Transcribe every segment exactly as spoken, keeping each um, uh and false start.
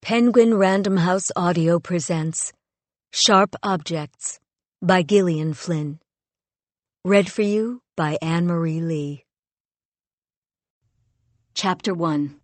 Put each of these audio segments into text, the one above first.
Penguin Random House Audio presents Sharp Objects by Gillian Flynn. Read for you by Anne-Marie Lee. Chapter one.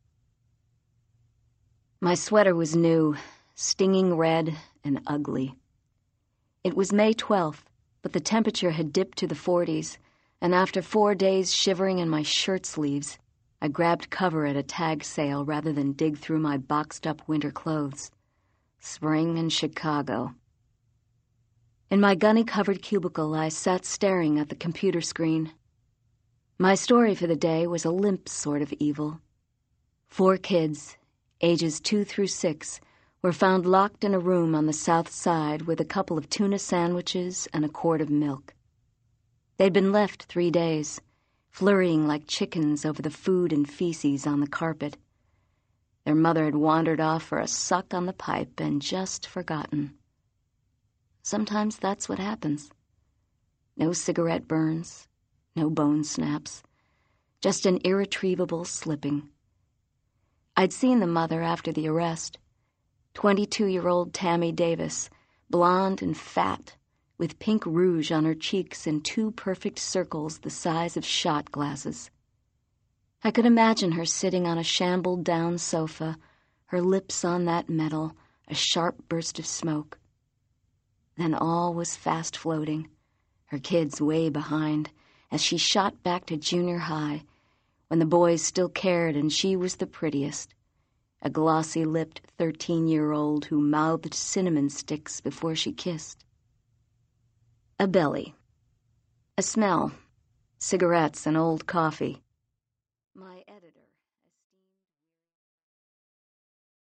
My sweater was new, stinging red and ugly. It was May twelfth, but the temperature had dipped to the forties, and after four days shivering in my shirt sleeves, I grabbed cover at a tag sale rather than dig through my boxed-up winter clothes. Spring in Chicago. In my gunny-covered cubicle, I sat staring at the computer screen. My story for the day was a limp sort of evil. Four kids, ages two through six, were found locked in a room on the south side with a couple of tuna sandwiches and a quart of milk. They'd been left three days, flurrying like chickens over the food and feces on the carpet. Their mother had wandered off for a suck on the pipe and just forgotten. Sometimes that's what happens. No cigarette burns, no bone snaps, just an irretrievable slipping. I'd seen the mother after the arrest, twenty-two-year-old Tammy Davis, blonde and fat, with pink rouge on her cheeks and two perfect circles the size of shot glasses. I could imagine her sitting on a shambled-down sofa, her lips on that metal, a sharp burst of smoke. Then all was fast-floating, her kids way behind, as she shot back to junior high, when the boys still cared and she was the prettiest, a glossy-lipped thirteen-year-old who mouthed cinnamon sticks before she kissed. A belly. A smell. Cigarettes and old coffee. My